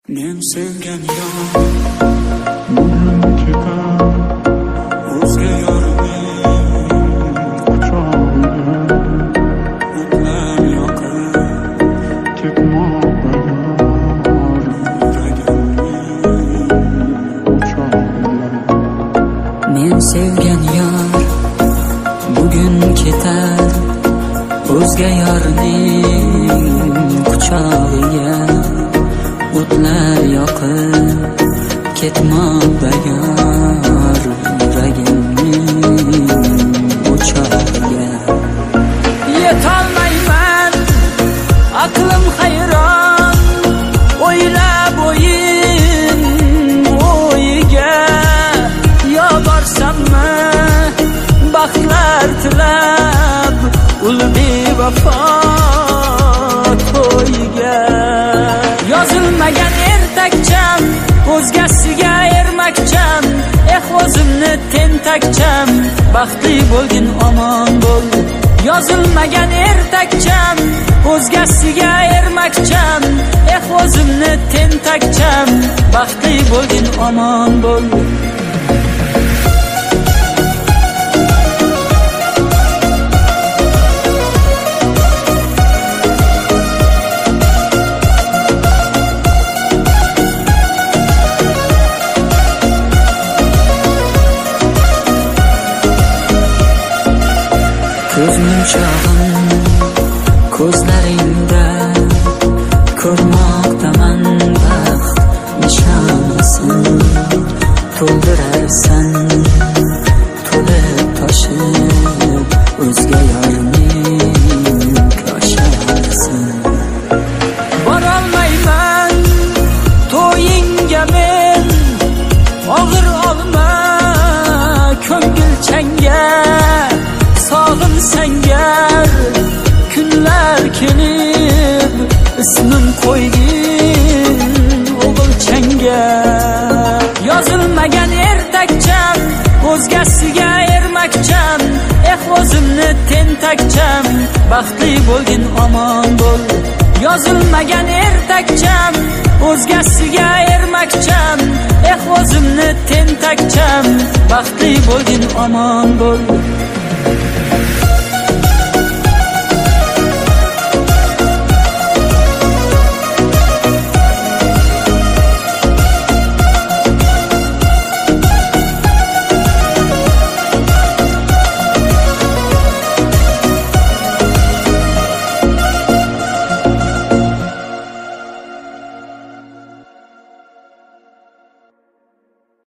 Men sevgan yor bugun ketar o'zga yorning quchog'iga o'tlar yoqib ketmoqda yuragimning quchog'iga. Men sevgan yor bugun ketar o'zga yorning quchog'iga o'tlar yoqib ketmoqda yor yuragimning o'chog'iga. Yetolmayman aqlim hayron o'ylab o'yin o'yiga. Yo borsammi baxtlar tilab ul bevafo to'yiga. Yozilmagan ertakcham o'zgasiga ermakcham, o'zimni tentakcham, baxtli bo'lgin omon bo'l. Yozilmagan ertakcham o'zgasiga ermakcham, o'zimni tentakcham, baxtli bo'lgin omon bo'l. Ko'zning chog'im ko'zlaringda ko'rmoqdaman baxt nishonasini. To'ldirarsan to'lib toshib o'zga yorning koshasini. Borolmayman to'yingga men, og'ir olma ko'ngilchangga. Sog'in sangar kunlar kelib ismim qo'ygin o'g'ilchangga. Yozilmagan ertakcham o'zgasiga ermakcham, o'zimni tentakcham, baxtli bo'lgin omon bo'l. Yozilmagan ertakcham o'zgasiga ermakcham, o'zimni tentakcham, baxtli bo'lgin omon bo'l.